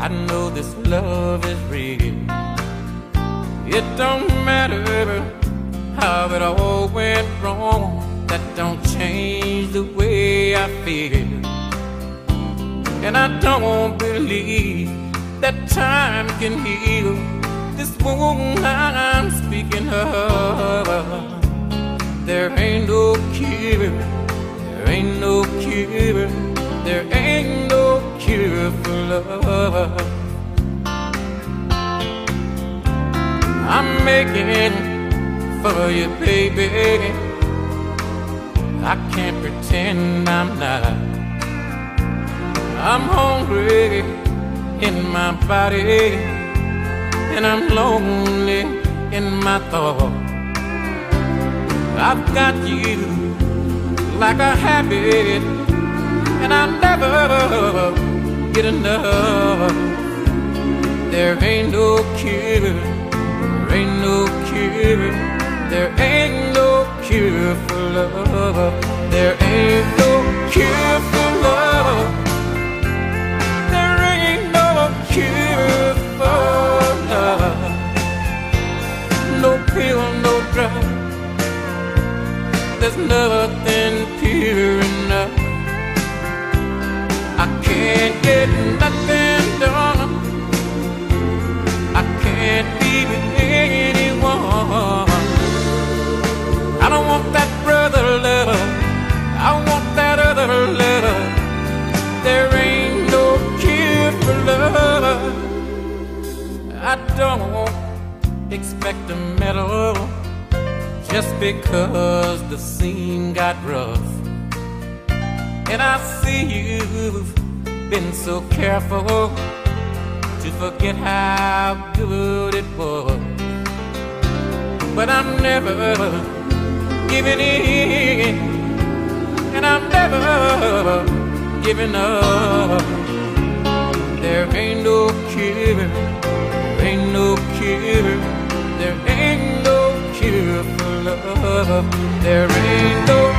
I know this love is real. It don't matter how it all went wrong. That don't change the way I feel. And I don't believe that time can heal this wound I'm speaking of. There ain't no cure, there ain't no cure, there ain't no cure for love. I'm making for you, baby. I can't pretend I'm not. I'm hungry in my body, and I'm lonely in my thought. I've got you like a habit, and I'll never get enough. There ain't no cure, there ain't no cure, there ain't no cure for love. There ain't no cure for love. There ain't no cure for love. No pill, no drug. There's nothing pure enough. I can't get nothing done. I can't be with anyone. I don't want that brother love. I want that other love. There ain't no cure for love. I don't expect a medal just because the scene got rough. And I see you've been so careful to forget how good it was. But I'm never giving in, and I'm never giving up. There ain't no cure, there ain't no cure, there ain't no cure for love. There ain't no